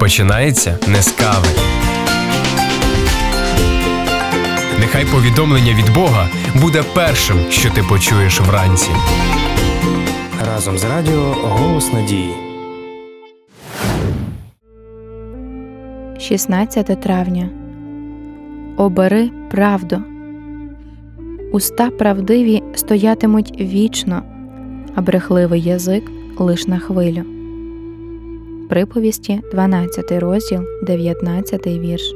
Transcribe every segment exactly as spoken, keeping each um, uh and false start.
починається не з кави. Нехай повідомлення від Бога буде першим, що ти почуєш вранці. Разом з радіо «Голос надії». шістнадцяте травня. Обери правду. Уста правдиві стоятимуть вічно, а брехливий язик лиш на хвилю. Приповісті, дванадцятий розділ, дев'ятнадцятий вірш.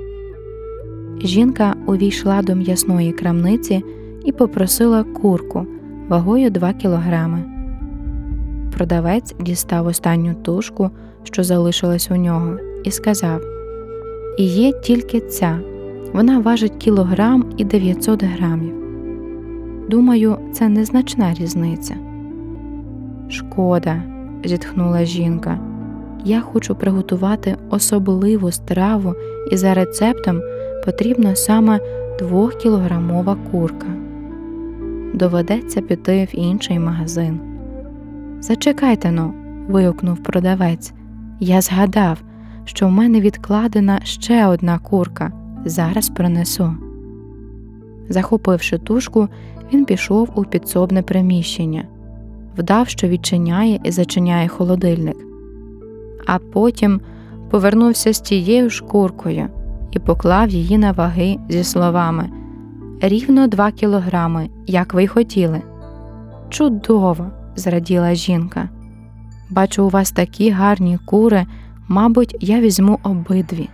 Жінка увійшла до м'ясної крамниці і попросила курку вагою два кілограми. Продавець дістав останню тушку, що залишилась у нього, і сказав: «І є тільки ця, вона важить кілограм і дев'ятсот грамів. Думаю, це незначна різниця». «Шкода», – зітхнула жінка, – «я хочу приготувати особливу страву, і за рецептом потрібна саме двохкілограмова курка. Доведеться піти в інший магазин». «Зачекайте-но», – вигукнув продавець, – «я згадав, що в мене відкладена ще одна курка, зараз принесу». Захопивши тушку, він пішов у підсобне приміщення, вдав, що відчиняє і зачиняє холодильник. А потім повернувся з тією ж куркою і поклав її на ваги зі словами: «Рівно два кілограми, як ви й хотіли». «Чудово!» – зраділа жінка. «Бачу, у вас такі гарні кури, мабуть, я візьму обидві».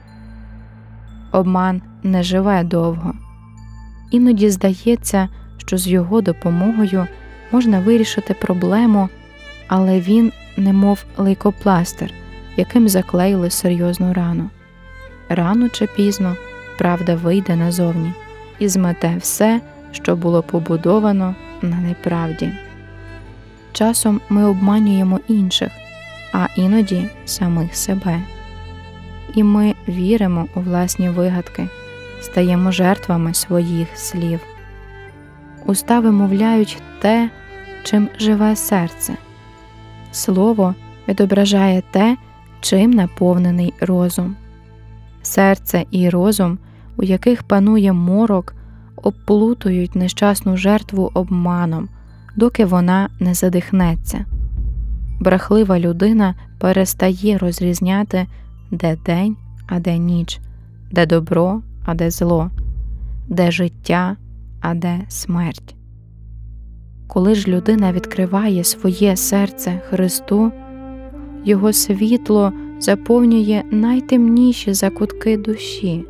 Обман не живе довго. Іноді здається, що з його допомогою можна вирішити проблему, але він немов лейкопластир, яким заклеїли серйозну рану. Рано чи пізно правда вийде назовні і змете все, що було побудовано на неправді. Часом ми обманюємо інших, а іноді самих себе. І ми віримо у власні вигадки, стаємо жертвами своїх слів. Уста вимовляють те, чим живе серце. Слово відображає те, чим наповнений розум. Серце і розум, у яких панує морок, обплутують нещасну жертву обманом, доки вона не задихнеться. Брехлива людина перестає розрізняти, де день, а де ніч, де добро, а де зло, де життя, а де смерть. Коли ж людина відкриває своє серце Христу, його світло заповнює найтемніші закутки душі.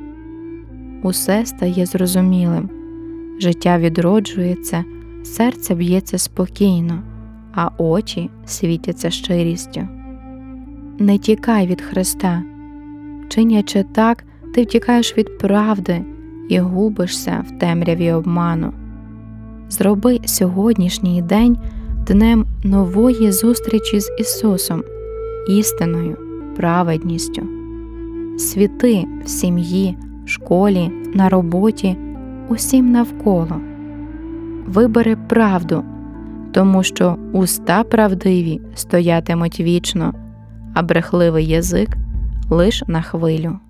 Усе стає зрозумілим, життя відроджується, серце б'ється спокійно, а очі світяться щирістю. Не тікай від Христа. Чинячи так, ти втікаєш від правди і губишся в темряві обману. Зроби сьогоднішній день днем нової зустрічі з Ісусом, істиною, праведністю. Світи в сім'ї, школі, на роботі, усім навколо. Вибери правду, тому що уста правдиві стоятимуть вічно, а брехливий язик лиш на хвилю.